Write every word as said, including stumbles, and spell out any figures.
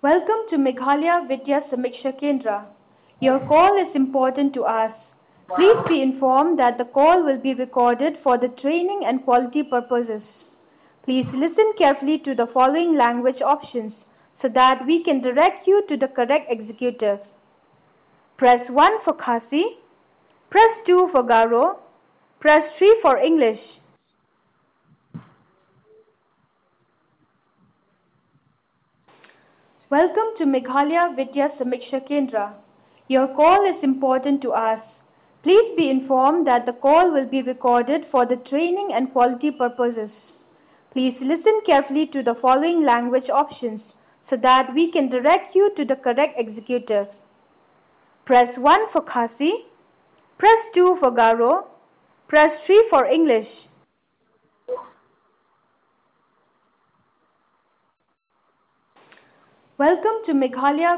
Welcome to Meghalaya Vidya Samiksha Kendra. Your call is important to us. Please be informed that the call will be recorded for the training and quality purposes. Please listen carefully to the following language options so that we can direct you to the correct executive. Press one for Khasi, press two for Garo, press three for English. Welcome to Meghalaya Vidya Samiksha Kendra. Your call is important to us. Please be informed that the call will be recorded for the training and quality purposes. Please listen carefully to the following language options so that we can direct you to the correct executive. Press one for Khasi, press two for Garo, press three for English. Welcome to Meghalaya